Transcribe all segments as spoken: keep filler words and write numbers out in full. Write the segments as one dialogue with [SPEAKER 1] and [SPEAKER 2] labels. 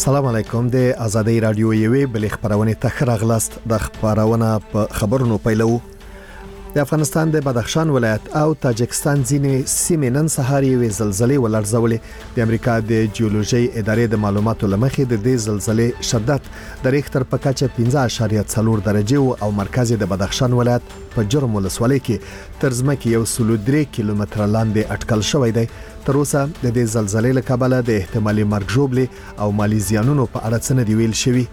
[SPEAKER 1] السلام علیکم د آزادۍ رادیو یوې بل خبرونه ته راغلاست د خبرونه په خبرونو پیلو. د افغانستان د بدخشان ولایت او تاجکستان ځینې سیمې نن سهار یوې زلزلې ولړزولې. د امریکا د جیولوژي ادارې د معلوماتو لمخې د دې زلزلې شدت د ریختر په کچه پنځه اعشاریه څلور درجه او مرکز د بدخشان ولایت په جرم ولسوالۍ کې تر ځمکې یو سل درې کیلومتره لاندې اټکل شوی دی. تر اوسه د دې زلزلې له کبله د احتمالي مرګ ژوبلې او مالی زیانونو په اړه څه نه دی ویل شوی.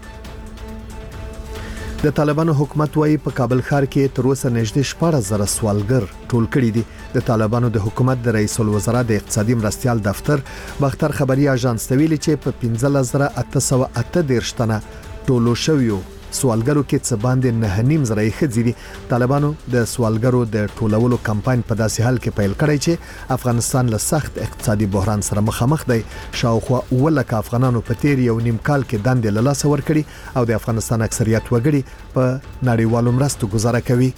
[SPEAKER 1] د طالبانو حکومت وايي په کابل ښار کې تر اوسه نږدې شپږ زره سوالګر ټول کړي دي. د طالبانو د حکومت د رئیس الوزرا د اقتصادي مرستيال دفتر باختر خبري اژانس ته ویلي چې په پنځه زره اته سوه اته دېرش تنه ټولو شویو سوالګرو کې څه باندې نه نیم زره ښځې دي. طالبانو د سوالګرو د ټولولو کمپاین په داسې حال کې پیل کړی چې افغانستان له سخت اقتصادي بحران سره مخامخ دی. شاوخوا ولکه افغانانو په تیر یو نیم کال کې دندې له لاسه ورکړي او د افغانستان اکثریت وګړي په نړیوالو مرستو گزاره کوي.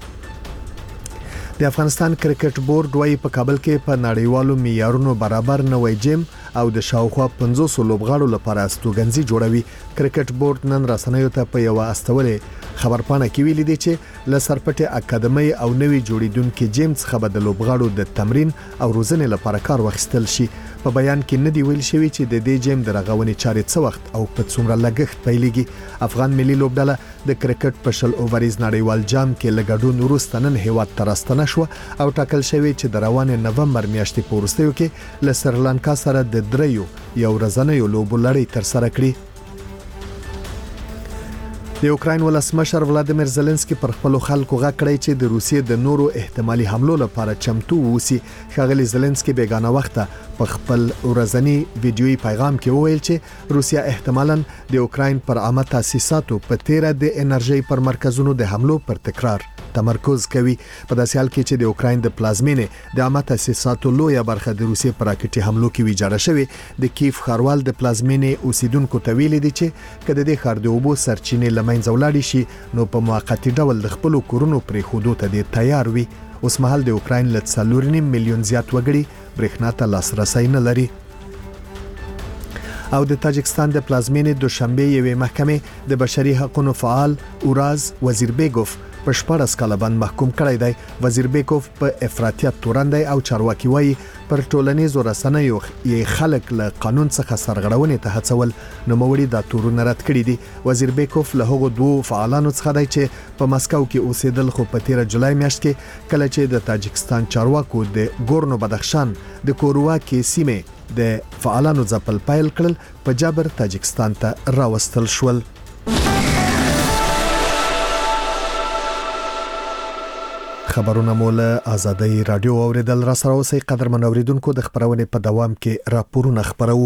[SPEAKER 1] د افغانستان کرکټ بورډ وايي په کابل کې په نړیوالو معیارونو برابر نوې جیم او د شاوخوا پنځوس لوبغاړو لپاره استوګنځي جوړوي. کرکټ بورډ نن رسنیو ته په یو استولې خبرپاڼه کې ویلي دی چې ل سرپټي اکاډمي او نوې جوړیدونکو جیم څخه به د لوبغاړو د تمرین او روزنې لپاره کار واخیستل شي. په بیان کې نه دی ویل شوی چې د دې جیم د رغونې چارې څه وخت او په څومره لګښت پیلېږي. افغان ملي لوبډله د کرکټ په شل اووريز نړیوال جام کې لګډون وروسته نن هیواد ته راستنه شو او ټاکل شوی چې د روان نومبر میاشتې په وروستیو کې له سریلانکا سره د دریو یو ورځنیو لوبو لړۍ تر سره کړې. د یوکراین ولسمشر ولادیمیر زيلنسکي پر خپل خلکو غږ کړی چې د روسیې د نورو احتمالي حملو لپاره چمتو ووسی. ښاغلي زيلنسکي بیگانه وخته په خپل ورځنی ویډیويي پیغام کې وویل چې روسیا احتمالاً د یوکراین پر عامه تاسیساتو په تیره د انرژي پر مرکزونو د حملو پر تکرار تمرکز کوي. په داسې حال کې چې د یوکراین د پلازمینې د عامه تاسیساتو لویه برخه د روسیې پر راکټي حملو کې ویجاړه شوې. د کیف ښاروال د پلازمینې اوسیدونکو ته ویلي دي چې کله د ښار د اوبو سرچینې لمنځه ولاړې شي نو په موقتی ډول د خپل کورونو پرې خودو ته د تیار وي. اوس مهال د یوکراین له څلور نیم میلیون زیات وګړي برېښنا ته لاسرسي نه لري. او د تاجکستان د پلازمینې دوشنبه یوې محکمې د بشري حقوقو فعال اوراز وزیربیګوف په شپږ کاله باندې محکوم کړی دی. وزیربیګوف په افراطیت تورن دی او چارواکي وایي پر ټولنیزو رسنیو یې خلک له قانون څخه سرغړونې ته هڅول. نو موري د تورن رد کړی دی. وزیربیګوف له هغو دوه فعالانو څخه دی چې په مسکو کې اوسېدل خو په تیر جولای میاشت کې کله چې د تاجکستان چارواکو د ګورنو بدخشان د کوروا کې سیمه د فعالانو ځپل پیل کړل په جبر تاجکستان ته راوستل شول. خبرونه مول آزادۍ رادیو اوریدل را سره اوسې قدرمن اوریدونکو د خبرونه په دوام کې راپورونه خبرو.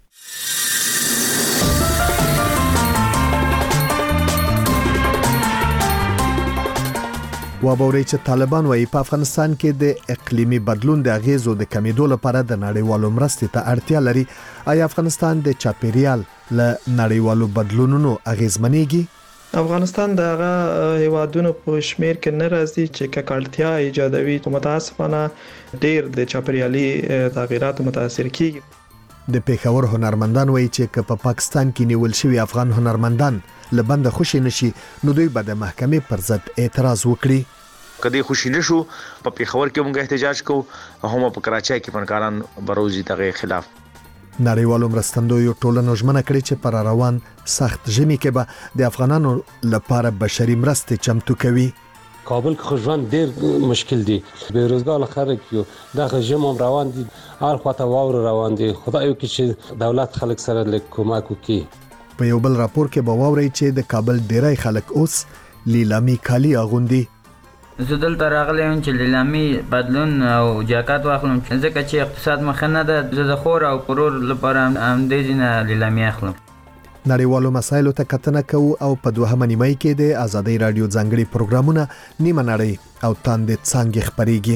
[SPEAKER 1] وابوري چې طالبان وايي په افغانستان کې د اقلیمي بدلون د اغیزو د کمیدو لپاره د نړیوالو مرستې ته اړتیا لري. آیا افغانستان د چاپیریال له نړیوالو بدلونونو اغیزمنېږي؟
[SPEAKER 2] افغانستان د هغه هیوادونو په شمیر کې نه راځي چې ککړتیا ایجادوي. متاسفانه ډیر د چاپیریالي تغیراتو متاثر کیږي.
[SPEAKER 1] د پیښور هنرمندان وایي چې په پاکستان کې نیول شوی افغان هنرمندان لبند خوشی نشي نو دوی به د محکمې پر ضد اعتراض وکړي.
[SPEAKER 3] کدی خوشی نشو په پیښور کې موږ احتجاج کوو هم په کراچۍ کې فنکاران بروزي دغه خلاف.
[SPEAKER 1] نړیوالو مرستندویو ټولنو ژمنه کړې چې پر روان سخت ژمي کې به د افغانانو لپاره بشري مرستې چمتو کوي.
[SPEAKER 4] کابل کې ژوند ډیر مشکل دی. بیروزګار خلک یو دغه ژم هم روان دي. هر خواته واور روان دي. خدای وکړي چې دولت خلک سره لیک کومک وکړي.
[SPEAKER 1] په یو بل راپور کې به واوري چې د کابل ډیری خلک اوس لیلامي کالي اغوندي.
[SPEAKER 5] زه دلته راغلی یم چې لیلامي بدلون او جاکات واخلم ځکه چې اقتصاد مخ نه ده. زه د خور او پرور لپاره هم د دې لیلامي اخلم.
[SPEAKER 1] نړیوالو مسایلو ته کتنه کوو او په دوهمه نیمه کې د آزادۍ رادیو ځانګړي پروګرامونه نیمه نړۍ او تاندې څنګه خبريږي.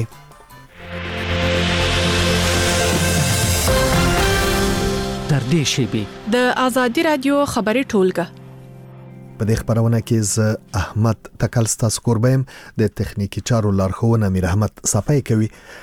[SPEAKER 6] تر دې شیبې
[SPEAKER 7] د آزادۍ رادیو خبري ټولګه
[SPEAKER 1] په دې خبرونه کې ز احمد تکلستا سکوربم د تخنیکی چارو لارښوونه امیر احمد صفای کوي.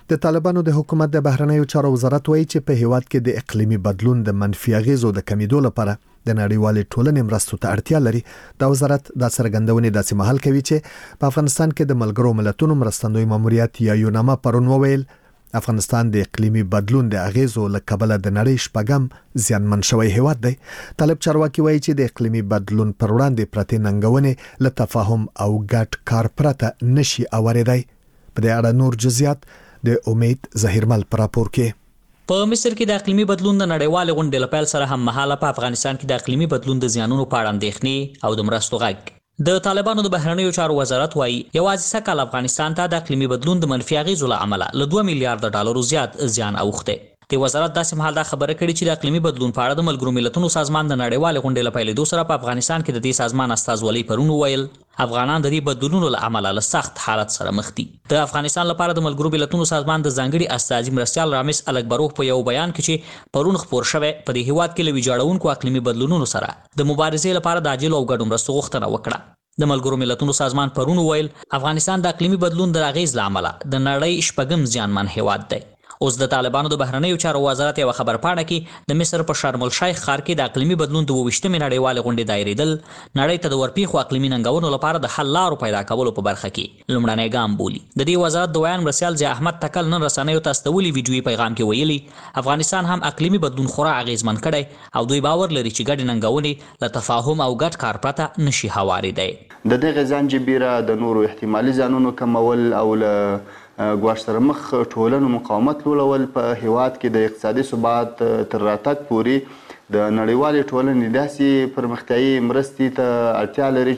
[SPEAKER 1] د طالبانو د حکومت د بهرنیو چارو وزارت وایي چې په هیواد کې د اقلیمي بدلون د منفي اغیزو د کمیدو لپاره د نړیوالې ټولنې مرستو ته اړتیا لري. د وزارت د څرګندونې داسې مهال کوي چې په افغانستان کې د ملګرو ملتونو مرستندوی ماموریت یا یوناما پرون وویل افغانستان د اقلیمي بدلون د اغیزو له کبله د نړۍ شپږم زیانمن شوی هیواد دی. طالب چارواکي وایي چې د اقلیمي بدلون پر وړاندې پرتې ننګونې له تفاهم او ګډ کار پرته نشي اوریدای. په دې اړه نور جزئیات د امید ظهیرمل پر راپور کې.
[SPEAKER 8] په مصر کې د اقلیمي بدلون د نړیوال غونډې لپاره سره هم مهاله په افغانستان کې د اقلیمي بدلون د زیانونو په اړه اندېښنې او د مرستو غږ. د طالبانو د بهرنیو چارو وزارت وایي یوازې سکهال افغانستان ته د اقلیمي بدلون د منفي اغیزو له امله له دوه میلیارډ ډالرو زیات زیان اوښتی. د وزارت داسې مهال دا خبره کړې چې د اقلیمي بدلون په اړه د ملګرو ملتونو سازمان د نړیوال غونډې له پیلېدو سره په افغانستان کې د دې سازمان استازولۍ پرون وویل افغانان د دې بدلونونو له امله له سخت حالت سره مخ دي. د افغانستان لپاره د ملګرو ملتونو سازمان د ځانګړي استازي مرستیال رامز الکبروف په یو بیان کې چې پرون خپور شوی په دې هیواد کې له ویجاړونکو اقلیمي بدلونونو سره د مبارزې لپاره د عاجل او ګډو مرستو غوښتنه وکړه. د ملګرو ملتونو سازمان پرون وویل افغانستان د اقلیمي بدلون د اغیز له امله د نړۍ شپږم زیانمن هیواد دی. اوس د طالبانو د بهرنیو چارو وزارت یو خبر پاڼه کې د مصر په شرم الشیخ ښار کې د اقلیمي بدلون د ویشتمې نړیوالې غونډې دایریدل نړۍ ته د ورپېښو اقلیمي ننګونو لپاره د حل لارو پیدا کولو په برخه کې لومړنی ګام بولي. د دې وزارت د ویان مرسیال ضیا احمد تکل نن رسنیو ته استولي ویډیویي پیغام کې ویلي افغانستان هم اقلیمي بدلون خورا اغیزمن کړی او دوی باور لري چې ګډې ننګونې له تفاهم او ګډ کار پرته نشي هوارېدی.
[SPEAKER 9] د دغه زنجبیره د نورو احتمالي زیانونو کمول او له ګواښ سره مخ ټولنو مقاومت لولول په هیواد کې د اقتصادي ثبات تر راتګ پورې د نړیوالې ټولنې داسې پرمختیایي مرستې ته اړتیا لري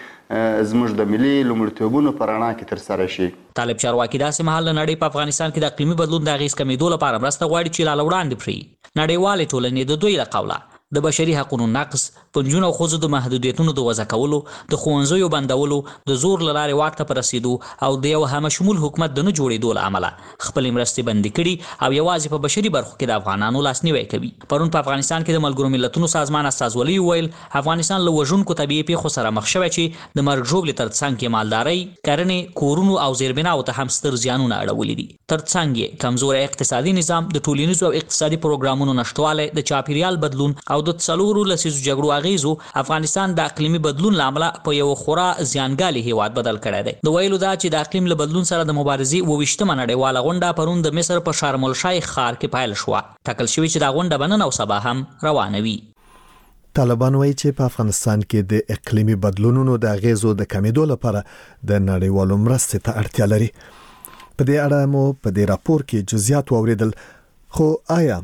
[SPEAKER 9] چې زموږ د ملي لومړیتوبونو په رڼا کې ترسره شي.
[SPEAKER 8] طالب چارواکي داسې مهال د نړۍ په افغانستان کې د اقلیمي بدلون د اغیز کمیدو لپاره مرسته غواړي چې لا وړاندې پرې نړیوالې ټولنې د دوی له قوله د بشري حقوقو نقض، پنځونو خوځو د محدودیتونو د وضع کولو، د ښوونځیو بندولو، د زور له لارې واک ته په رسېدو او د یو همشمول حکومت د نه جوړېدو له امله خپلې مرستې بندي کړي او یوازې په بشري برخو کې د افغانانو لاسنیوی کوي. پرون په افغانستان کې د ملګرو ملتونو سازمان استازولۍ وویل افغانستان له وژونکو طبیعي پیښو سره مخ شوی چې د مرګ ژوبلې تر څنګ کې مالدارۍ، کرنې، کورونو او زیربناو ته هم ستر زیانونه اړولي دي. تر څنګ یې کمزوری اقتصادي نظام، د ټولنیزو او اقتصادي پروګرامونو نشتوالی، د چاپیریال بدلون او د څلورو لسیزو جګړو اغیزو افغانستان د اقلیمي بدلون له امله په یو خورا زیانګالي هیواد بدل کړی دی. د ویلو دا چې د اقلیم له بدلون سره د مبارزې اوویشتمه نړیواله غونډه پرون د مصر په شرم الشیخ ښار کې پیل شوه. ټاکل شوي چې دا غونډه به نن او سبا هم روانه وي.
[SPEAKER 1] طالبان وایي چې په افغانستان کې د اقلیمي بدلونونو د اغیزو د کمیدو لپاره د نړیوالو مرستې ته اړتیا لري. په دې اړه مو په دې راپور کې جزئیات واوریدل. خو آیا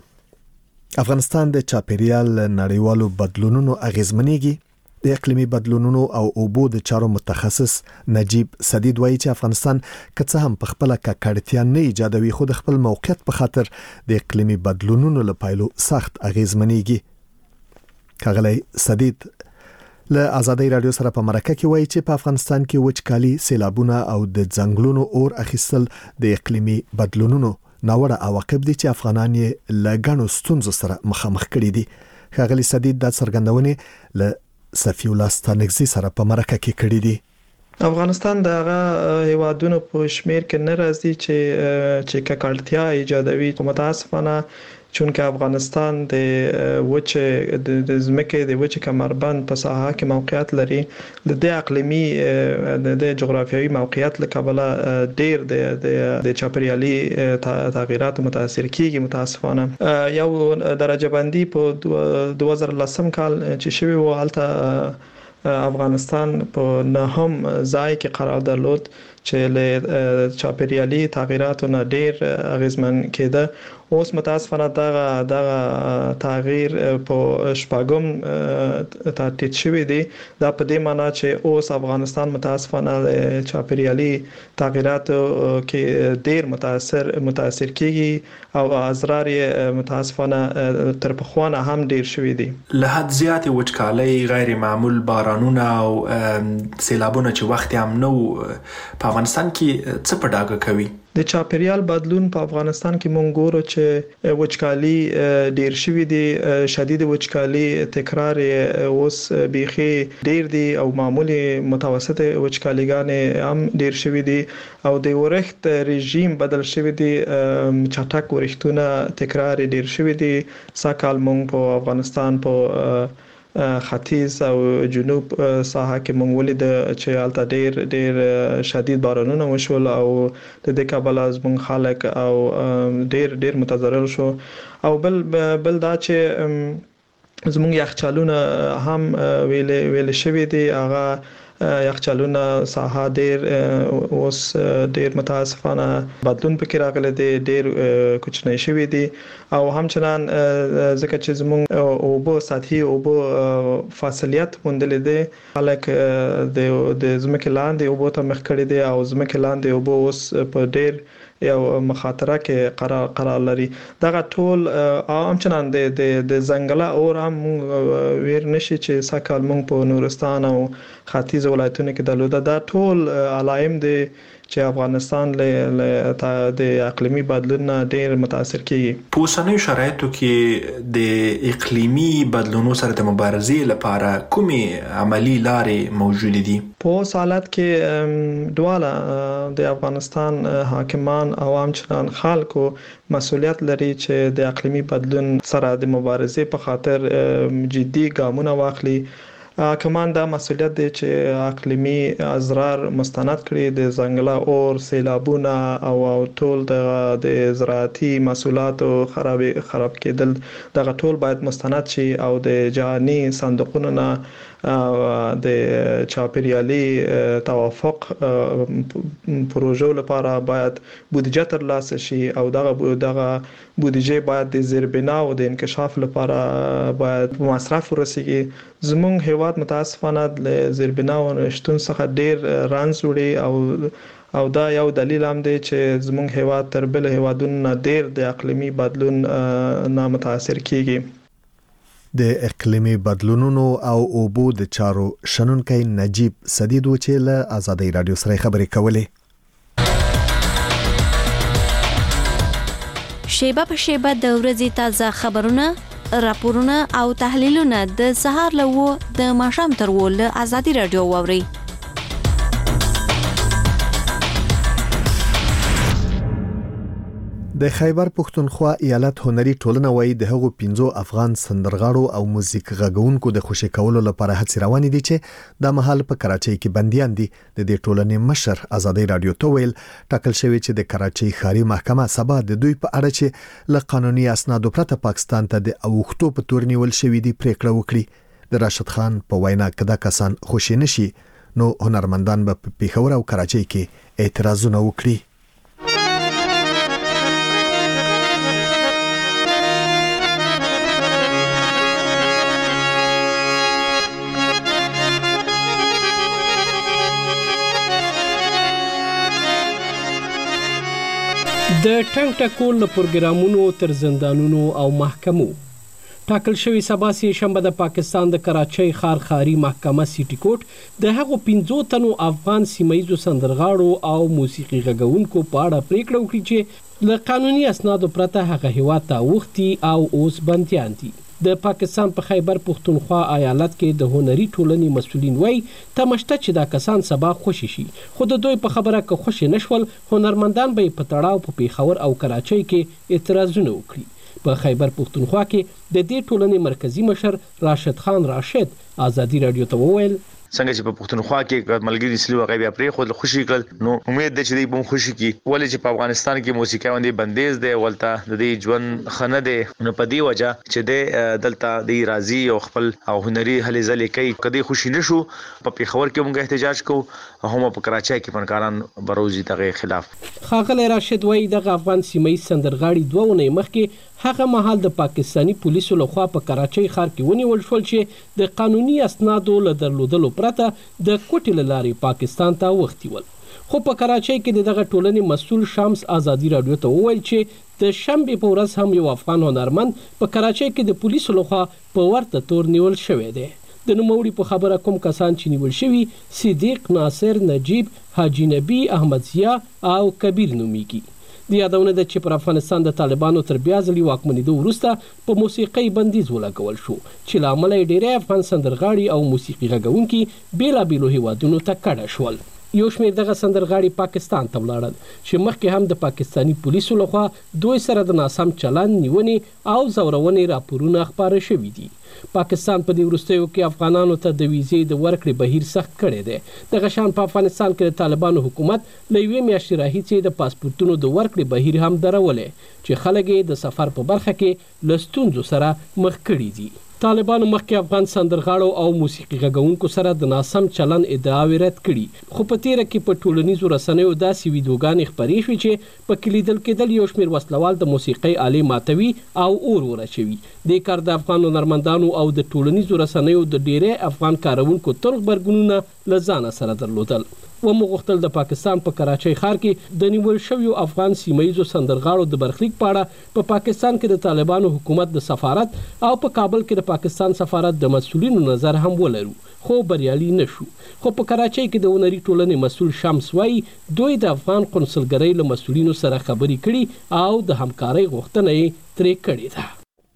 [SPEAKER 1] افغانستان د چاپیریال نړیوالو بدلونونو اغیزمنېږي؟ د اقلیمي بدلونونو او اوبو د چارو متخصص نجیب سدید وایي چې افغانستان که څه هم په خپله ککړتیا نه ایجادوي خو د خپل موقعیت په خاطر د اقلیمي بدلونونو له پایلو سخت اغیزمنېږي. ښاغلی سدید له آزادۍ رادیو سره په مرکه کې وایي چې په افغانستان کې وچکالي، سیلابونه او د ځنګلونو اور اخیستل د اقلیمي بدلونونو ناوړه عواقب دي چې افغانان یې له ګڼو ستونزو سره مخامخ کړي دي. ښاغلی سدید دا څرګندونې له صفي الله ستانکزي سره په مرکه کې کړي دي.
[SPEAKER 2] افغانستان د هغه هیوادونو په شمیر کې نه راځي چې چې ککړتیا ایجادوي. متاسفانه چونکه افغانستان د وچ د ځمکې د وچ کمربند په ساحه کې موقعیت لري، د د اقلیمي د جغرافیایي موقعیت له کبله ډیر د د چاپیریالي تغیرات متاثر کیږي. متاسفانه یو درجه بندي په دوه زره لسم کال چې شوی و هلته افغانستان په نهم ځای کې قرار درلود چې له چاپیریالي تغیراتو نه ډیر اغیزمن کېده. اوس متاسفانه دغه دغه تغییر په شپږم ترتیب شوی دی. دا په دې معنی چې اوس افغانستان متاسفانه له چاپیریالي تغیراتو کې ډیر متاثر متاثر کیږي او اضرار یې متاسفانه تر پخوا نه هم ډیر شوی دی.
[SPEAKER 10] له حد زیات وچکالۍ، غیر معمول بارانونه او سیلابونه چې وخت هم نو په افغانستان کې څه په ډاګه کوي؟
[SPEAKER 2] د چاپیریال بدلون په افغانستان کې مونږ ګورو چې چې وچکالي ډیر شوی دی، شدید وچکالي تکرار اوس بيخي ډیر دی او معمولی متوسط وچکالیګان هم ډیر شوی دی او د ورښت رژیم بدل شوی دی، چټک ورښتونه تکرار ډیر شوی دی. ساکال مونږ په افغانستان په ختیځ او جنوب ساحه کې مونږ ولید چې الته ډیر ډیر شدید بارانونه وشول او د دې کابل از مونږ خلک او ډیر ډیر متضرر شو. او بل بل دا چې زمونږ یخچالونه هم ویل ویل شوی دی، هغه یخچالونه ساحه ډیر اوس ډیر متاسفانه بدلون پکې راغلی دی، ډیر کوچنی شوی دی او همچنان ځکه چې زموږ اوبو سطحي اوبو فاصلیت موندل دي، خلک د د زمکه لاندې اوبو ته مخ کړی دي او زمکه لاندې اوبو اوس په ډیر یو مخاطره کې قرار قرار لري. دغه ټول همچنان د د زنګله اور هم ویر نشي چې ساکال مونږ په نورستان او ختیځ ولایتونو کې درلوده. دا ټول علایم دي چې افغانستان له د اقلیمي بدلون ډیر متاثر کیږي.
[SPEAKER 10] په اوسنیو شرایطو کې د اقلیمي بدلونونو سره د مبارزې لپاره کومې عملی لارې موجود دي؟
[SPEAKER 2] په اوس حالت کې دواړه د افغانستان حاکمان او همچنان خلکو مسؤلیت لري چې د اقلیمي بدلون سره د مبارزې په خاطر جدي ګامونه واخلي. کمان دا مسؤلیت دی چې اقلیمي اضرار مستند کړي، د ځنګله اور، سیلابونه او ټول د زراعتي محصولاتو خراب خراب کېدل دغه ټول باید مستند شي او د جهاني صندوقونو نه د چاپیریالي توافق پروژو لپاره باید بودیجه ترلاسه شي او دغه دغه بودیجه باید د زیربنا او د انکشاف لپاره باید مصرف ورسیږي. زمونږ هیواد متاسفانه له زیربنا او شتون څخه ډیر رانز وړي او او دا یو دلیل هم دی چې زمونږ هیواد تر بل هیوادونو ډیر د اقلیمي بدلون نه متاثر کیږي.
[SPEAKER 1] د اقلیمي بدلونونو او اوبو د چارو شنونکي نجیب سدید و چې له آزادۍ رادیو سره خبرې کولې.
[SPEAKER 11] شیبه په شیبه د ورځې تازه خبرونه، راپورونه او تحلیلونه د سهار له و د ماښام تر و له آزادۍ رادیو واوري.
[SPEAKER 1] د خیبر پښتونخوا ایالت هنري ټولنه وایي د هغو پنځو افغان سندرغاړو او موزیک غږونکو د خوشی کولو لپاره هڅې روانې دي چې د مهال په کراچۍ کې بنديان دي. د دې ټولنې مشر آزادۍ رادیو ته ویل ټاکل شوی چې د کراچۍ ښاري محکمه سبا د دوی په اړه چې له قانوني اسنادو پرته پاکستان ته د اوښتو په تور نیول شوی دي پریکړه وکړي. د راشد خان په وینا کدا کسان خوشی نشي نو هنرمندان به په پیښور او کراچۍ کې اعتراضونه وکړي.
[SPEAKER 6] د ټنګ ټکول له پروګرامونو تر زندانونو او محکمو ټاکل شوی سبا سه شنبه د پاکستان د کراچۍ ښار ښاري محکمه سیټي کوټ د هغو پنځو تنو افغان سیمایي سندرغاړو او موسیقي غږونکو په اړه پریکړه وکړه چې له قانوني اسنادو پرته هغه هیواد ته وختي او اوس بنديان دي. د پاکستان په خیبر پښتونخوا ایالت کې د هنري ټولنې مسؤلین وایي تمشته چې دا کسان سبا خوشي شي، خو د دوی په خبره که خوشي نشول هنرمندان به په تړاو په پیښور او کراچۍ کې اعتراضونه وکړي. په خیبر پښتونخوا کې د دې ټولنې مرکزی مشر راشد خان راشد آزادۍ رادیو ته وویل
[SPEAKER 3] څنګه چې په پښتونخوا کې ملګری سلیو غي بیا پرې خو خوشي کړ نو امید ده چې دوی به خوشي کی ولې چې په افغانستان کې موسیقي باندې بندیز دی ولته د دې ژوند خنه دی نو په دې وجه چې د دلته د راضي او خپل او هنري هلي ځلې کوي کدي خوشي نشو په پیښور کې موږ احتجاج کوو هم په کراچۍ کې فنکاران بروزي دغه خلاف.
[SPEAKER 6] خاغلی راشد وایي د افغان سیمایي سندرغاړي دوه ونې مخکې هغه مهال د پاکستانی پولیسو لخوا په کراچۍ ښار کې ونیول شول چې د قانوني اسنادو له درلودلو پرته د کوټې له لارې پاکستان ته وختي ول. خو په کراچۍ کې دغه ټولنې مسؤل شمس آزادۍ رادیو ته وویل چې د شنبې په ورځ هم یو افغان هنرمند په کراچۍ کې د پولیسو لخوا په ورته تور نیول شوی دی. د نوموړي په خبره کوم کسان چې نیول شوي صدیق، ناصر، نجیب، حاجی نبی، احمد ضیا او کبیر نومیږي. د یادونه ده چې پر افغانستان د طالبانو تر بیا ځلې واکمنېدو وروسته په موسیقۍ بندیز ولګول شو چې له امله یې ډېری افغان سندرغاړي او موسیقي غږونکي بېلابېلو هیوادونو ته کډه شول. یو شمېر دغه سندرغاړي پاکستان ته ولاړل چې مخکې هم د پاکستاني پولیسو لخوا دوی سره د ناسم چلند، نیونې او ځورونې راپورونه خپاره شوي دي. پاکستان په دې وروستیو کې افغانانو ته د ویزې د ورکړې بهیر سخت کړی دی. دغه شان په افغانستان کې د طالبانو حکومت له یوې میاشتې راهیسې د پاسپورتونو د ورکړې بهیر هم درولی چې خلک یې د سفر په برخه کې له ستونزو سره مخ کړي دي. طالبانو مخکې افغان سندرغاړو او موسیقي غږونکو سره د ناسم چلن ادعاوې رد کړي، خو په تیره کې په ټولنیزو رسنیو داسې ویډیوګانې خپرې شوې چې په کې لیدل کېدل یو شمېر وسلوال د موسیقۍ آلې ماتوي او اور ورچوي. دې کار د افغان هنرمندانو او د ټولنیزو رسنیو د ډېری افغان کاروونکو تلخ غبرګونونه له ځانه سره درلودل. ومو غوښتل د پاکستان په کراچۍ ښار کې د نیول شویو افغان سیمه ییزو سندرغاړو د برخلیک په اړه په پاکستان کې د طالبانو حکومت د سفارت او په کابل کې د پاکستان سفارت د مسؤلینو نظر هم ولرو، خو بریالي نشو. خو په کراچۍ کې د هنري ټولنې مسؤل شمس وایي دوی د افغان قونسلګرۍ له مسؤلینو سره خبرې کړي او د همکارۍ غوښتنه یې ترې کړې ده.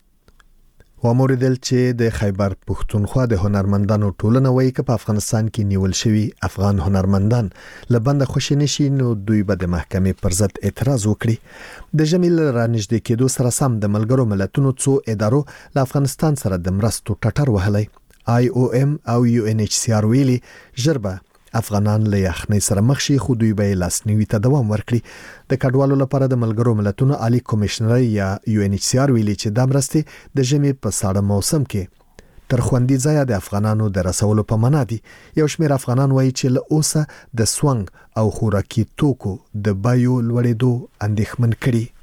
[SPEAKER 1] وموریدل چې د خیبر پښتونخوا د هنرمندانو ټولنه وایي که په افغانستان کې نیول شوي افغان هنرمندان له بنده خوشي نشي نو دوی به د محکمې پر ضد اعتراض وکړي. د ژمي له رانږدې کېدو سره سم د ملګرو ملتونو څو ادارو له افغانستان سره د مرستو ټټر وهلی. آی او ام او یو ان ایچ سی آر ویلي ژر به افغانان له یخنۍ سره مخ شي، خو دوی به لاسنیوي ته دوام ورکړي. د کډوالو لپاره د ملګرو ملتونو عالی کمشنر یا یو ان ایچ سی آر ویلي چې دا مرستې د ژمي په ساړه موسم کې تر خوندي ځایه د افغانانو د رسولو په معنا دي. یو شمېر افغانان وایي چې له اوسه د سونګ او خوراکي توکو د بیو لوړېدو اندېښمن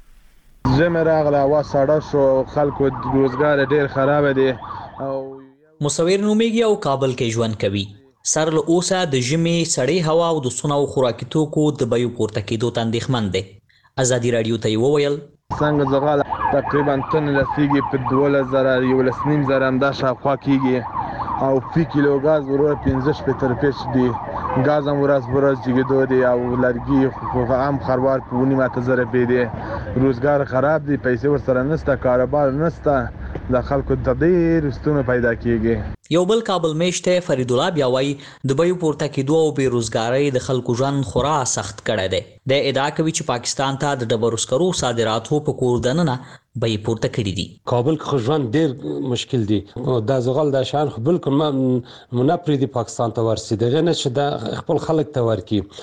[SPEAKER 1] کړي.
[SPEAKER 12] ژمی راغله، هوا ساړه شو، خلکو روزګار ډېر خراب دی. او
[SPEAKER 8] مصور نومیږي او کابل کې ژوند کوي. سر له اوسه د ژمي سړې هوا او د سونه او خوراکي توکو د بیو پورته کېدو ته اندېښمن دی. ازادي راډیو ته یې وویل
[SPEAKER 12] څنګه زغاله تقریبا تن لسیږي په دولس زره یولس نیم زره همدا شاوخوا کېږي او فی کیلو غاز ورور پنځه شپېته روپۍ دی. غاز هم ورځ ورځ جګېدو دی او لرګي هم خروار په نیمه اته زره روپۍ دی. روزګار خراب دی، پیسې ورسره نشته، کاروبار نشته، د خلکو ته ډېر ستونزې پیدا کېږي.
[SPEAKER 8] یو بل کابل میشته فرید الله بیا وایي د بیو پورته کېدو او بېروزګارۍ د خلکو ژوند خورا سخت کړی دی. د ادعا کوي چې پاکستان ته د ډبرو سکرو صادراتو په کور دننه بیې پورته کړي دي.
[SPEAKER 4] کابل کې خو ژوند ډېر مشکل دی. دا زغال دا شان خو بالکل نه پرېږدي پاکستان ته ورسي، دغه نه چې دا خپل خلک ته ورکړي.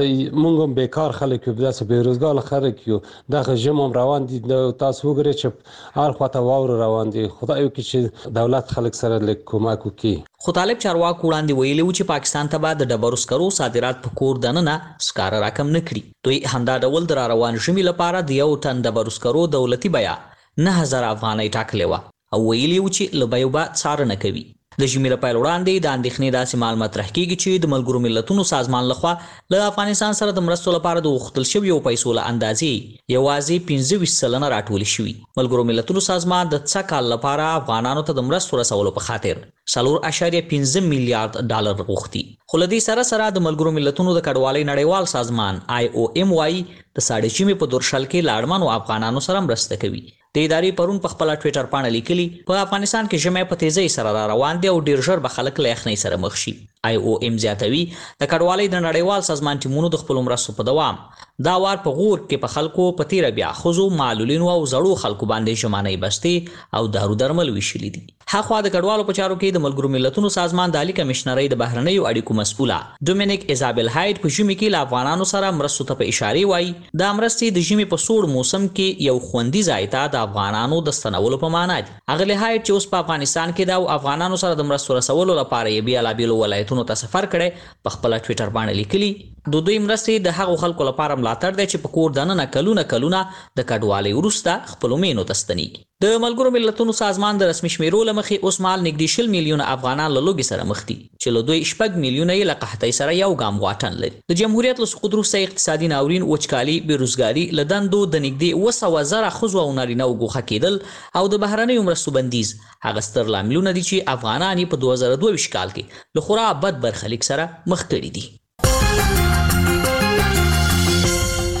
[SPEAKER 4] موږ هم بیکار خلک یو، داسې بېروزګاره خلک یو. دغه ژمی هم روان دي، تاسو وګورئ چې هر خواته واوره روان دي. خدای وکړي چې دولت خلک سره لږ کومک وکړي.
[SPEAKER 8] خو طالب چارواکو وړاندې ویلي وو چې پاکستان ته به د ډبرو سکرو صادرات په کور دننه سکاره راکم نه کړي. دوی همدا ډول د راروان ژمي لپاره د یو ټن ډبرو سکرو دولتي بیه نه هزار افغانۍ ټاکلې وه او ویلي وو چې له بیو به څارنه کوي. د ژمي له پیل وړاندې د اندېښنې داسې مال مطرح کېږي چې د ملګرو ملتونو سازمان لخوا له افغانستان سره د مرستو لپاره د غوښتل شویو پیسو له اندازې یوازې پنځه ویشت سلنه راټولې شوي. ملګرو ملتونو سازمان د څه کال لپاره افغانانو ته د مرستو رسولو په خاطر څلور اعشاریه پنځه میلیارډ ډالر غوښتي. خو له دې سره سره د ملګرو ملتونو د کډوالۍ نړیوال سازمان آی او ام وایي د ساړه ژمي په دورشل کې له اړمنو افغانانو سره مرسته کوي. د ادارې پرون په خپله ټویټر پاڼه لیکلي په افغانستان کې ژمی په تیزۍ سره را روان دی او ډېر ژر به خلک له یخنۍ سره مخ شي. آی او ام زیاتوي د کډوالۍ د نړیوال سازمان ټیمونو د خپلو مرستو په دوام دا وار په غور کې په خلکو په تیره بیا ښځو، معلولینو او زړو خلکو باندې ژمنۍ بستې او دارو درمل ویشلي دي. هاخوا د کډوالو په چارو کې د ملګرو ملتونو سازمان د عالي کمشنرۍ د بهرنیو اړیکو مسؤله ډومینیک ایزابل هایډ په ژمي کې له افغانانو سره مرستو ته په اشارې وایي دا مرستې د ژمي په سوړ موسم کې یو خوندي ځای ته د افغانانو د ستنولو په معنا دي. اغلې هایډ چې اوس په افغانستان کې د افغانانو سره د مرستو رسولو لپاره یې بېلابېلو ولایتونو ته سفر کړی په خپله ټویټر باندې لیکلي د دوی مرستې د هغو خلکو لپاره ملاتړ دی چې په کور دننه کلونه کلونه د کډوالۍ وروسته خپلو مینو ته ستنېږي. د ملګرو ملتونو سازمان د رسمي شمیرو له مخې اوس مهال نږدې شل میلیونه افغانان له لوږې سره مخ دي چې له دوی شپږ میلیونه یې له قحطۍ سره یو ګام واټن لري. د جمهوریت له سقوط وروسته اقتصادي ناورین، وچکالي، بېروزګاري، له دندو د نږدې اوه سوه زره ښځو او نارینهو ګوښه کېدل او د بهرنیو مرستو بندیز هغه ستر لاملونه دي چې افغانان یې په دوه زره دوه ویشت کال کې له خورا بد برخلیک سره مخ کړي دي.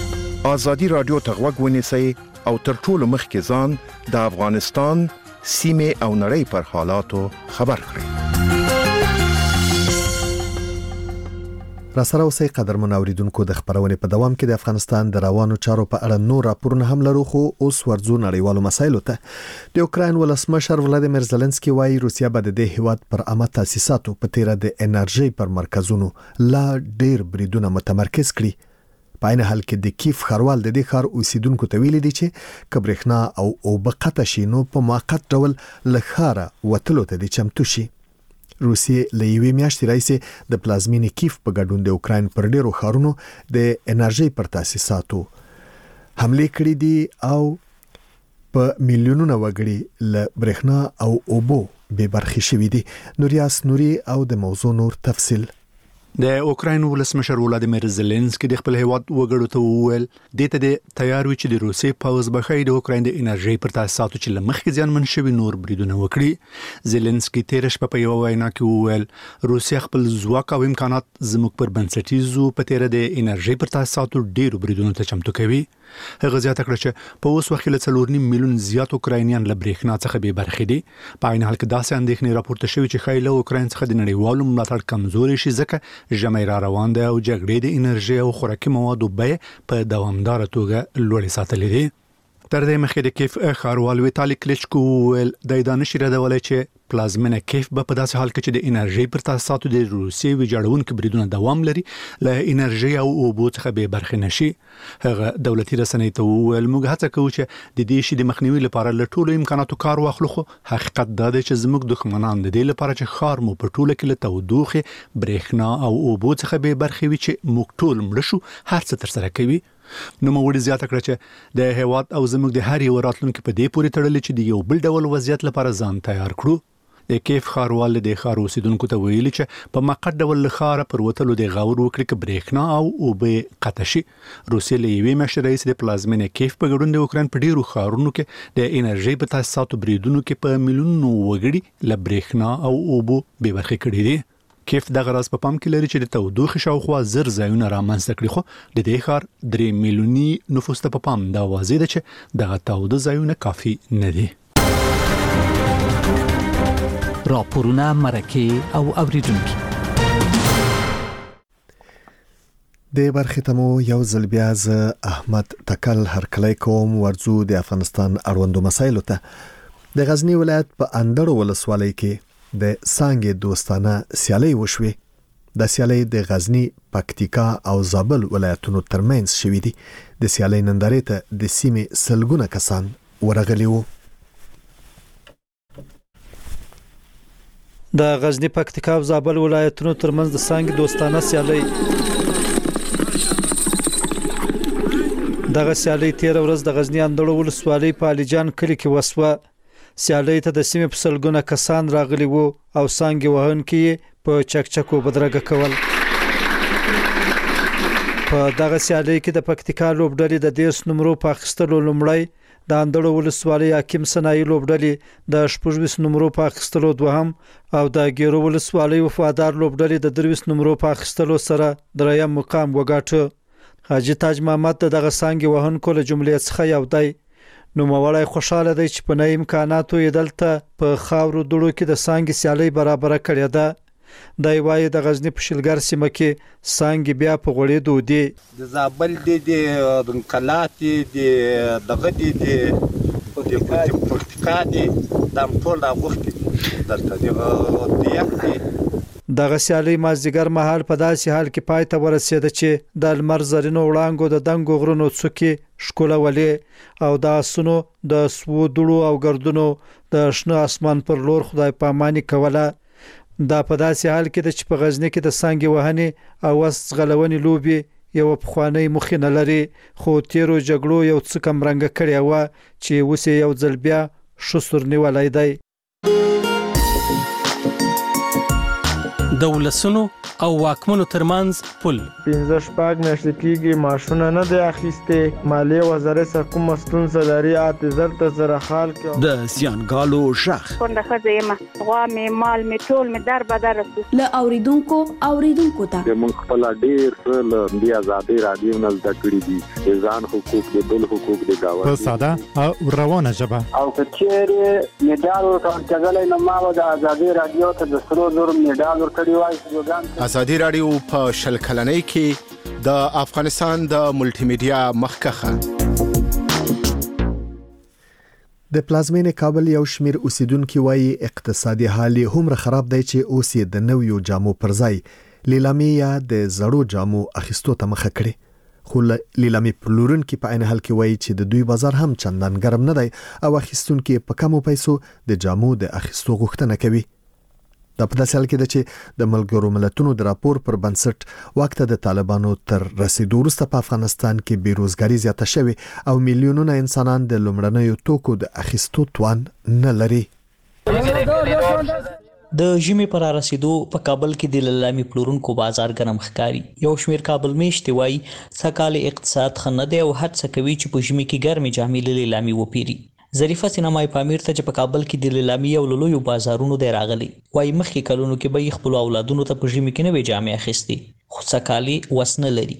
[SPEAKER 13] ازادي رادیو ته غوږ ونیسئ او تر ټولو مخکې ځان د افغانستان سیمه او نړۍ پر حالاتو خبر کړئ.
[SPEAKER 1] را سره اوسئ قدرمن اوریدونکو، د خبرونې په دوام کې د افغانستان د روانو چارو په اړه نور راپورونه هم لرو، خو اوس ورځو نړیوالو مسایلو ته. د اوکراین ولسمشر ولادیمیر زيلنسکي وايي روسیا به د هیواد پر عامه تاسیساتو په تیره د انرژي پر مرکزونو لا ډیر بریدونه متمرکز کړي. په عین حال کې د کیف خروال د دې ښار اوسیدونکو ته ویلي دي چې کبرخنا او اوبه قطع شي نو په موقت ډول له ښاره وتلو ته د چمتو شي. روسیې له یوې میاشتې راهیسې د پلازمینې کیف په ګډون د اوکراین پر ډیرو ښارونو د انرژي پر تاسیساتو حمله کړې دي او په میلیونونو وګړي له برېښنا او اوبو بې برخې شوي دي. نوریاس نوري او د موضوع نور تفصیل.
[SPEAKER 14] د اوکراین ولسمشر ولادیمیر زيلنسکي د خپل هیواد وګړو ته وویل د ته د تیار وي چې د روسي پاوز بخای د اوکراین د انرژي پر تاسیساتو چې لمخکې ځانمن شوی نور بریدونه وکړي. زيلنسکي تیر شپه په یو وینا کې وویل روسیا خپل ځواک او امکانات زموږ پر بنسټیزو په تیر د انرژي پر تاسیساتو ډیرو بریدونو ته چمتو کوي. هغه زیاته کړه چې په اوس وخت کې له څلور نیم میلیون زیات اوکراینیان له برېښنا څخه بې برخې دي. په عین حال کې داسې اندېښنې راپورته شوې چې ښایي له اوکراین څخه د نړیوالو ملاتړ کمزوري شي، ځکه ژمی را روان دی او جګړې د انرژي او خوراکي موادو بیې په دوامداره توګه لوړې ساتلې دي. تر دې مخکې د کیف ښاروال ویتالي کلیچکو وویل د دانش ردولای چې پلازمینه کیف به په داسې حال کې چې د انرژي پر تاسیساتو د روسیې ویجاړونکو بریدونه دوام لري له انرژي او اوبو څخه بې برخې نشي. هغه دولتي رسنۍ ته وویل موږ هڅه کوو چې د دې شي د مخنیوي لپاره له ټولو امکاناتو کار واخلو، خو حقیقت دا دی چې زموږ دښمنان د دې لپاره چې ښار مو په ټوله کې له تودوخې، برېښنا او اوبو څخه بې برخې وي چې موږ ټول مړه شو هر څه ترسره کوي. نو موږ زیاته کړه چې د هیواد او زموږ د هر یو راتلونکو په دې پورې تړلې چې د یو بل ډول وضعیت لپاره ځان تیار کړو. د کیف ښاروال د ښار اوسیدونکو ته ویلي چې په موقت ډول له ښاره پر وتلو د غور وکړي چې برېښنا او اوبه قطع شي. روسیې له یوې میاشتې راهیسې د پلازمینې کیف په ګډون د اوکراین په ډیرو ښارونو کې د انرژي په تاسیساتو بریدونو کې په میلیونونو وګړي له برېښنا او اوبو بې برخې کړي دي. کیف دغه راز په پام کې لري چې د تودوخې شاوخوا زر ځایونه رامنځته کړي، خو د دې ښار درې میلیوني نفوس ته په پام دا واضح ده چې دغه تاوده ځایونه کافي نه دي.
[SPEAKER 15] راپورونه مرکه او اوریدونکو
[SPEAKER 1] د برخې تمو یو ځل بیا ز احمد تکل هرکلی کوم ورځو د افغانستان اړوندو مسایلو ته. د غزنی ولایت په اندړو ولسوالۍ کې د سانګې دوستانه سیالي وشوي. د سیالي د غزنی، پکتیکا او زابل ولایتونو ترمنځ شوې دي. د سیالي نندارې ته د سیمې سلګونه کسان ورغلي وو.
[SPEAKER 16] د غزنی، پکتیکا او زابل ولایتونو ترمنځ د سانګې دوستانه سیالي دغه سیالي تیر ورځ د غزنی اندړو ولسوالۍ په الیجان کلی کې وسوه. سیالي ته د سیمې په سلګونه کسان راغلي وو او سانګې وهونکي په چکچکو بدرګه کول. په دغه سیالي کې د پکتیکا لوبډلې د دیرش نمرو په اخیستلو لومړی، د اندړو ولسوالۍ حکیم سنایي لوبډلې د شپږ نمرو په اخیستلو دوهم او د ګیرو ولسوالۍ وفادار لوبډلې د درویش نمرو په اخیستلو سره دریم مقام وګاټه. حاجی تاج محمد دغه سانګې وهونکو له جملې څخه یو دی. نو موړی خوشاله دی چې په نه امکاناتو یې دلته په خاورو دوړو کې د سانګې سیالي برابر کړې ده. دا وایي د غزنی په شلګر سیمه کې سانګې بیا په غوړېدو دي.
[SPEAKER 17] د زابل دي د کلات دي دغه دي د پکتیکا دي د ټول غوښتي دلته دی دی.
[SPEAKER 16] دغه سیالي مازدیګر مهال په داسې حال کې پای ته ورسېده چې د لمر زرینو وړانګو د دنګو غرونو څوکې ښکلولې او د آسونو د سوو دوړو او ګردونو د شنه اسمان پر لور خدای پاماني کوله. دا په داسې حال کې چې په غزنی کې د سانګې وهنې او وس غلونې لوبي یو پخوانی مخې نه لري، خو تیرو جګړو یو څه کم رنګ کړی و چې اوس یو ځل بیا شو سر نیولای دی.
[SPEAKER 6] د ولسونو او واکمنو ترمنځ پل.
[SPEAKER 2] پنځه شپږ میاشتې کېږي ماشونه نه دی اخیستې. مالیې وزارت څخه کومه ستونزه لري اته زر ته زره خال کې.
[SPEAKER 18] د زیانګالو غږ
[SPEAKER 19] کونډه ښځه یم، غوا مې مال مې ټول مې در بدر رسو.
[SPEAKER 20] له اوریدونکو اوریدونکو ته
[SPEAKER 21] موږ خپل ډېر څه له دې ازادي رادیو نه زده کړي دي، د ځان حقوق د بل حقوق د گاونډي
[SPEAKER 22] په ساده او روانه ژبه.
[SPEAKER 21] او که چیرې میډال ورکړل نو ما به د ازادي رادیو ته د سرو زرو میډال ورکړی وای.
[SPEAKER 13] ازادي رادیو په شل کلنۍ کې د افغانستان د ملټي میډیا مخکخه.
[SPEAKER 1] د پلازمینې کابل یو شمیر اوسیدونکو وایي اقتصادي حال هم خراب دی چې اوس یې د نویو جامو پر ځای لیلامي یا د زړو جامو اخیستو ته مخه کړي. خو لیلامي پلورونکي په عین حال کې وایي چې د دوی بازار هم چندان ګرم نه دی او اخیستونکي په کمو پیسو د جامو د اخیستو غوښتنه کوي. دا په داسې حال کې ده چې د ملګرو ملتونو د راپور پر بنسټ وخت د طالبانو تر رسیدو وروسته په افغانستان کې بیروزګاري زیاته شوې او میلیونونه انسانان د لومړنیو توکو د اخیستو توان نه لري.
[SPEAKER 8] د ژمي پر رسیدو په کابل کې د لیلامي پلورونکو بازار ګرم ښکاري. یو شمیر کابل میشتي وایي سکهال اقتصاد ښه نه دی او هڅه کوي چې په ژمي کې ګرمې جامې له لیلامي وپیري. ظریفه سینمای پامیر ته چې په کابل کې د لیلامي او لویو بازارونو دی راغلي، وایي مخکې کلونو کې به خپل اولادونو ته په ژمي کې نوې جامې اخیستې، خو سکهالي وس نه لري.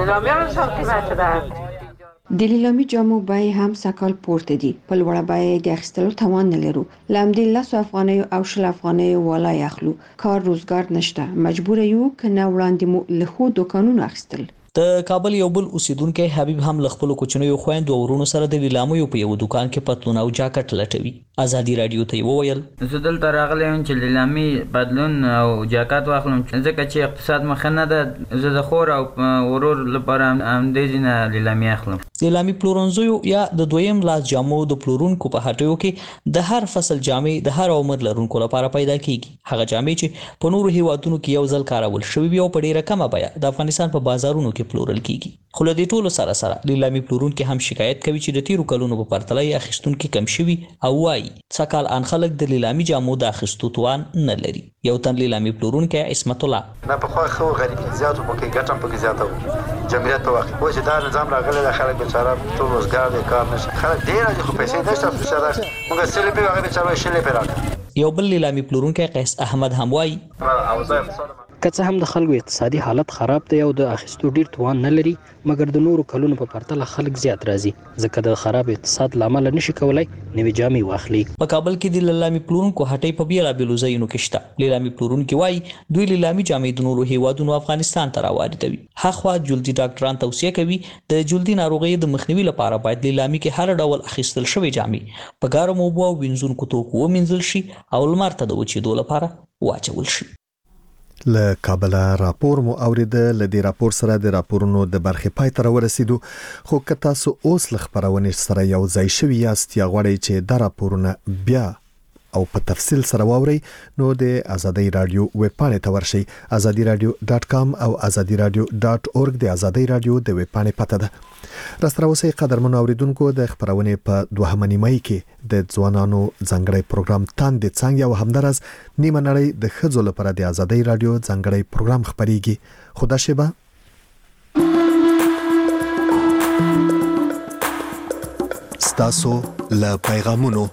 [SPEAKER 23] د لیلامي جامو بیې هم سکهال پورته دي، په لوړه بیه د اخیستلو توان نه لرو. له همدې لسو افغانیو او شل افغانیو والای اخلو. کار روزګار نشته، مجبور یو که نه وړاندې مو له ښو دوکانونو اخیستل.
[SPEAKER 8] د کابل یو بل اوسیدونکو حبیب هم له خپل کوچنیو خويندو او ورونو سره د لیلامو په یو دکان کې پتلون او جاکټ لټوي. ازادي رادیو ته وویل
[SPEAKER 5] زه دلته راغلی یم چې لیلامي بدلون او جاکټ واخلم ځکه چې اقتصاد مخ نه ده. زه د خور او ورور لپاره هم د دې لیلامي اخلم.
[SPEAKER 8] لیلامي پلورنځو یا د دویم لاس جامو د پلورونکو په هټیو کې د هر فصل جامې د هر عمر لرونکو لپاره پیدا کیږي. هغه جامې چې په نورو هیوادونو کې یو ځل کارول شوی وي او په ډیره کمه بیه د افغانستان په بازارونو کې پلورل کیږي. خو له دې ټولو سره سره لیلامي پلورونکو هم شکایت کوي چې د تیرو کلونو په پرتله یې اخیستونکو کم شوي او وايي څکال ان خلک د لیلامي جامو د اخیستو توان نه لري. یو تن لیلامي پلورونکی عصمت الله
[SPEAKER 24] نه په خو خو غریب زیاتو په کې ګټم په کې زیاتو جمعیت په وخت خو چې دا نظام راغلی د خلک بیچاره ټول روزګار د کار نشي خلک ډیر دي خو پیسې نشته په شرط موږ سره به هغه بیچاره شلې پیراک.
[SPEAKER 8] یو بل لیلامي پلورونکی قیس احمد هم وايي
[SPEAKER 25] که څه هم د خلکو اقتصادي حالت خراب دی او د اخیستو ډیر توان نه لري، مګر د نورو کلونو په پرتله خلک زیات راځي ځکه د خراب اقتصاد لامل نشي کولای نوې جامې واخلي.
[SPEAKER 8] په کابل کې د لیلامي پلورونکو هټۍ په بیلابېلو ځایونو کې شته. لیلامي پلورونکي وایي دوی لیلامي جامې د نورو هیوادونو افغانستان ته راواردوي. هاخوا جلدي ډاکټران توصیه کوي د جلدي ناروغیو د مخنیوي لپاره باید لیلامي کې هر ډول اخیستل شوی جامې په ګرمو اوبو او وینځونکو توکو ومینځل شي او لمر ته د وچېدو لپاره واچول شي.
[SPEAKER 1] له کابل راپور مو اوریده. له دې راپور سره د راپورونو د برخې پای ته ورسېدو. خو که تاسو اوس له خبرونې سره یو ځای شوي یاست یا غواړئ چې دا راپورونه بیا او په تفصیل سره واورئ نو د ازادي رادیو ویب پاڼې ته ورشئ. ازادي رادیو ډاټ کام او ازادي رادیو ډاټ اورګ د ازادي رادیو د ویب پاڼې پته ده. راستره اوسئ قدرمنو اوریدونکو، د خبرونې په دوهمه نیمایي کې د ځوانانو ځانګړی پروګرام تاندې څنګه او همدارس نیمه نړۍ د ښځو لپاره د ازادي رادیو ځانګړی پروګرام خبريږي. خدا شبه ستاسو له پیغامونو.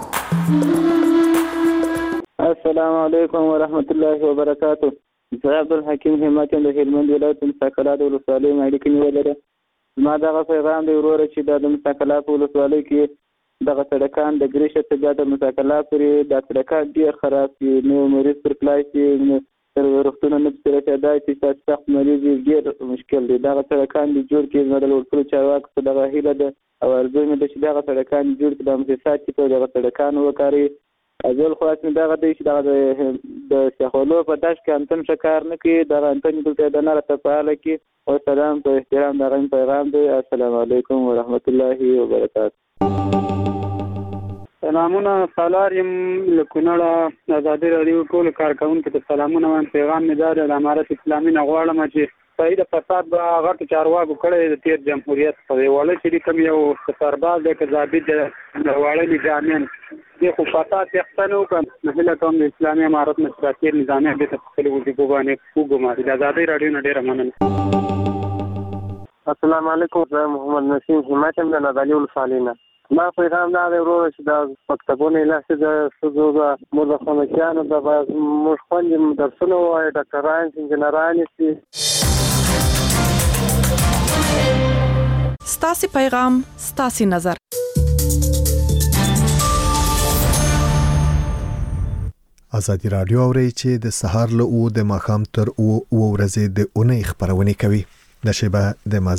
[SPEAKER 21] السلام علیکم ورحمت الله وبرکاته. زه عبدالحکیم همت د هلمند ولایت مساکلات ولسوالۍ ماړی کې نیولې. ما دغه پیغام دی وروره چې د مساکلات ولسوالۍ کې دغه سړکان د ګریشه څخه د مساکلات پورې د سړکان ډیر خراب دي. نو مریض پر پلای کې تر روغتون نه پرته دا چې سخت مریض ډیر مشکل دي. دغه سړکان د جوړ کې د ورکړو چارواکو په دغه هیله ده او ارزو مې د چې دغه سړکان جوړ کړي د مسافات چې په دغه سړکان وکاري. ازل خو اسمه دغه دی چې دغه د شخولو په داش کې انتن شکار نه کوي دغه انتن دلته د ناره ته فعاله کی. او سلام په احترام دغه پیغام دی. السلام علیکم ورحمت الله وبرکاته.
[SPEAKER 26] سلامونه سالار یم له کونړه ازادي رادیو ټول کارکونکو ته سلامونه. من پیغام مې دار د امارت اسلامي نه غواړم چې صحیح د فساد به غټ چارواکو کړی د تیر جمهوریت په وړاندې چې کوم یو سرباز د قضابط د وړاندې نظامیان د خو فساد تختنو کوم مهله کوم د اسلامي امارت مشرکین نظامیان د خپل وجوب باندې وګماري د آزادۍ راډیو نه ډیره مننه.
[SPEAKER 3] السلام علیکم، زه محمد نسیم همت یم د نادعلي ولسوالۍ. ما پیغام دا دی ورور چې د مکتبونو لاسه د ښځو د مدرسانو د موږ خوندې درسونه وایي، ډاکټران انجینران شي.
[SPEAKER 7] ستاسو پیغام ستاسو نظر.
[SPEAKER 1] ازادي رادیو اوري چې د سهار له او د ماخام تر او ورځې د اونۍ خبرونه کوي. د شبه د